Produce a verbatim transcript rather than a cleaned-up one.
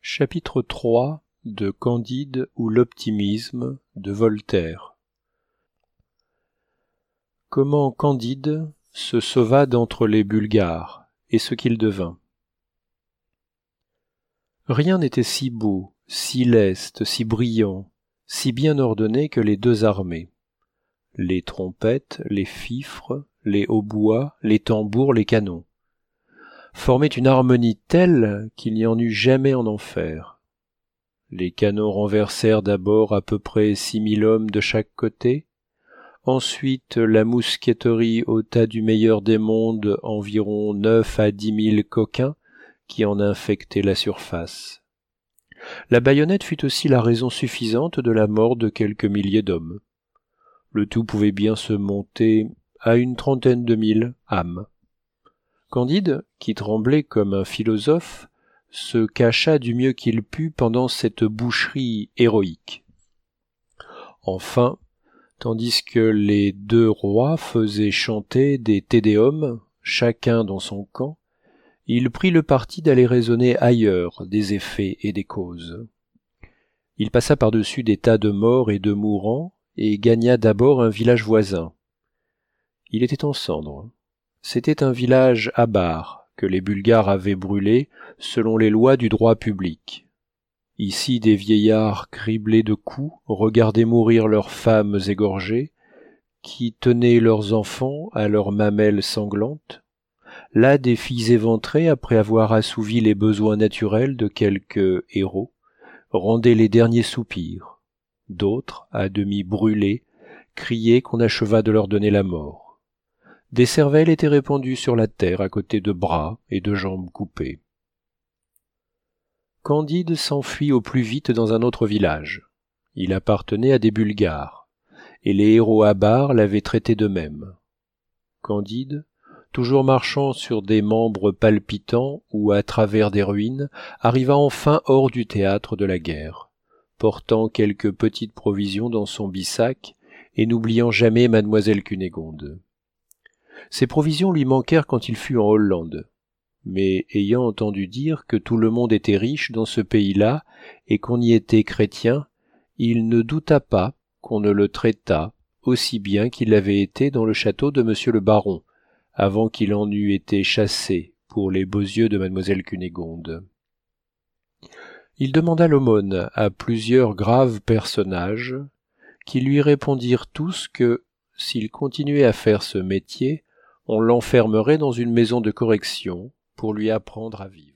Chapitre trois de Candide ou l'optimisme de Voltaire. Comment Candide se sauva d'entre les Bulgares et ce qu'il devint. Rien n'était si beau, si leste, si brillant, si bien ordonné que les deux armées. Les trompettes, les fifres, les hautbois, les tambours, les canons formaient une harmonie telle qu'il n'y en eut jamais en enfer. Les canons renversèrent d'abord à peu près six mille hommes de chaque côté. Ensuite, la mousqueterie ôta du meilleur des mondes environ neuf à dix mille coquins qui en infectaient la surface. La baïonnette fut aussi la raison suffisante de la mort de quelques milliers d'hommes. Le tout pouvait bien se monter à une trentaine de mille âmes. Candide, qui tremblait comme un philosophe, se cacha du mieux qu'il put pendant cette boucherie héroïque. Enfin, tandis que les deux rois faisaient chanter des Te Deum, chacun dans son camp, il prit le parti d'aller raisonner ailleurs des effets et des causes. Il passa par-dessus des tas de morts et de mourants et gagna d'abord un village voisin. Il était en cendres. C'était un village avare que les Bulgares avaient brûlé selon les lois du droit public. Ici, des vieillards criblés de coups regardaient mourir leurs femmes égorgées, qui tenaient leurs enfants à leurs mamelles sanglantes. Là, des filles éventrées, après avoir assouvi les besoins naturels de quelques héros, rendaient les derniers soupirs. D'autres, à demi brûlées, criaient qu'on achevât de leur donner la mort. Des cervelles étaient répandues sur la terre à côté de bras et de jambes coupés. Candide s'enfuit au plus vite dans un autre village. Il appartenait à des Bulgares, et les héros avares l'avaient traité de même. Candide, toujours marchant sur des membres palpitants ou à travers des ruines, arriva enfin hors du théâtre de la guerre, portant quelques petites provisions dans son bissac et n'oubliant jamais mademoiselle Cunégonde. Ces provisions lui manquèrent quand il fut en Hollande, mais ayant entendu dire que tout le monde était riche dans ce pays-là et qu'on y était chrétien, il ne douta pas qu'on ne le traitât aussi bien qu'il l'avait été dans le château de monsieur le baron, avant qu'il en eût été chassé pour les beaux yeux de mademoiselle Cunégonde. Il demanda l'aumône à plusieurs graves personnages, qui lui répondirent tous que, s'il continuait à faire ce métier, on l'enfermerait dans une maison de correction pour lui apprendre à vivre.